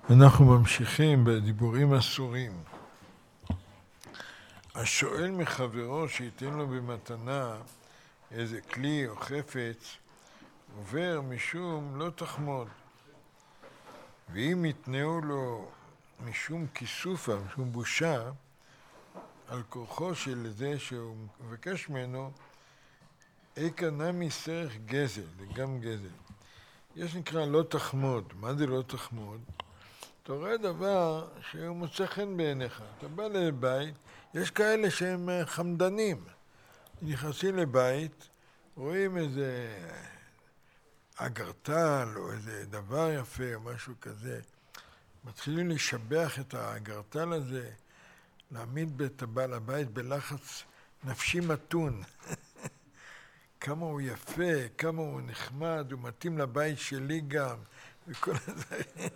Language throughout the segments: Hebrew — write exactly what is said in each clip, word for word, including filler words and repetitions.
אנחנו ממשיכים בדיבורים אסורים. השואל מחברו שייתן לו במתנה איזה כלי או חפץ, עובר משום לא תחמוד. ואם יתנאו לו משום כיסופה, משום בושה, על כורחו של זה שהוא מבקש ממנו, איקא נמי סרך גזל, זה גם גזל. יש נקרא לא תחמוד. מה זה לא תחמוד? אתה רואה דבר שהוא מוצא חן בעיניך. אתה בא לבית, יש כאלה שהם חמדנים. נכנסים לבית, רואים איזה אגרטל או איזה דבר יפה או משהו כזה. מתחילים לשבח את האגרטל הזה, להעמיד את הבעל הבית בלחץ נפשי מתון. כמה הוא יפה, כמה הוא נחמד, הוא מתאים לבית שלי גם, וכל הדברים.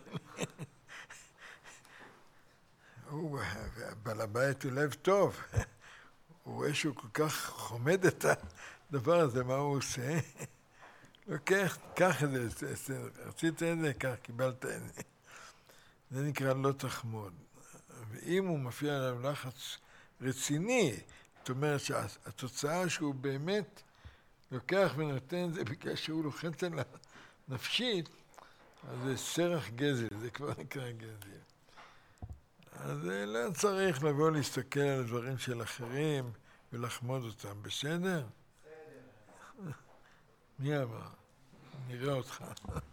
הוא, בעל הבית הוא לב טוב. הוא רואה שהוא כל כך חומד את הדבר הזה, מה הוא עושה? לוקח, קח את זה, רצית את זה, כך, קיבלת את זה. זה נקרא לא תחמוד. ואם הוא מפעיל עליו לחץ רציני, זאת אומרת שהתוצאה שהוא באמת לוקח ונותן את זה בגלל שהוא לוחץ על הנפשית, אז זה סרח גזל, זה כבר נקרא גזל. אז לא צריך לבוא להסתכל על הדברים של אחרים ולחמוד אותם, בסדר? בסדר. מי אמר? נראה אותך.